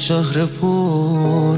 شهر پر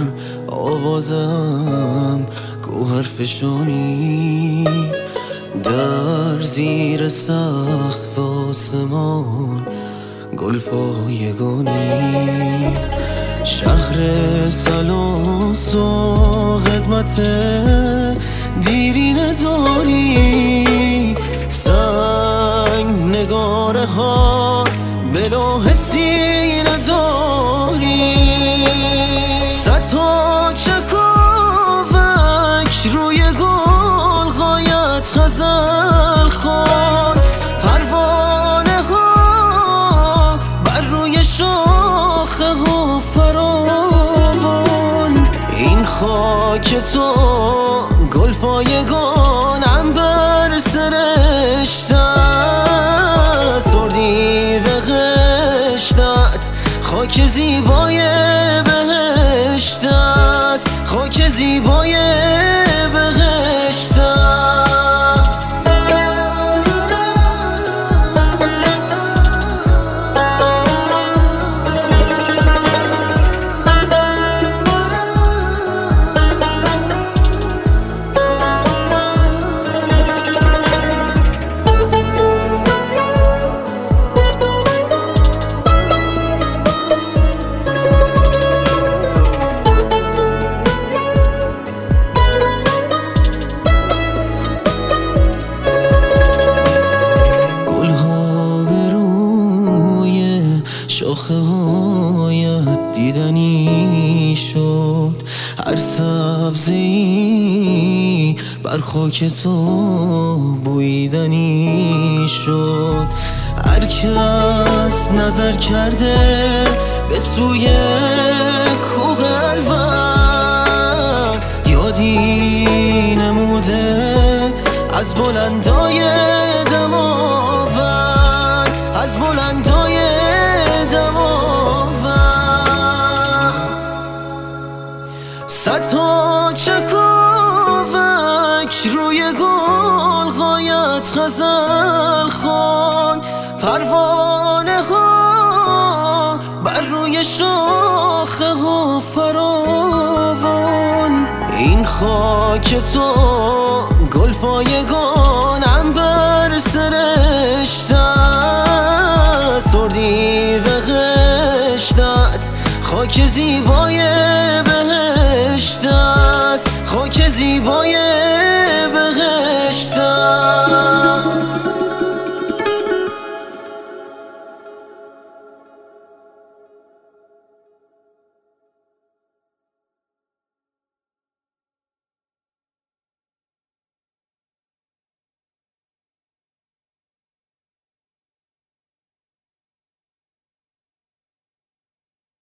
آوازم گوهر فشانی در زیر سقف آسمان گل پایگانی شهر سلاس و خدمت دیرینه داری سنگ نگاره ها به لوح سینه داری صد تا چکاوک روی گل غایت غزل خوان پروانه ها بر روی شاخه ها فراوان این خاک تو گل پایگان عنبر سرشته سردی بهشتت خاک زیبای بهشت است خاک زیبای بهشت است شاخه هایت دیدنی شد هر سبزی بر خاک تو بویدنی شد هر کس نظر کرده به سوی کوه الوند یادی نموده از بلندای دماوند از بلندای صد تا چکاوک روی گل غایت غزل خوان پروانه ها بر روی شاخه ها فراوان این خاک تو گل پایگان عنبر سرشته سردی بهشتت خاک زیبا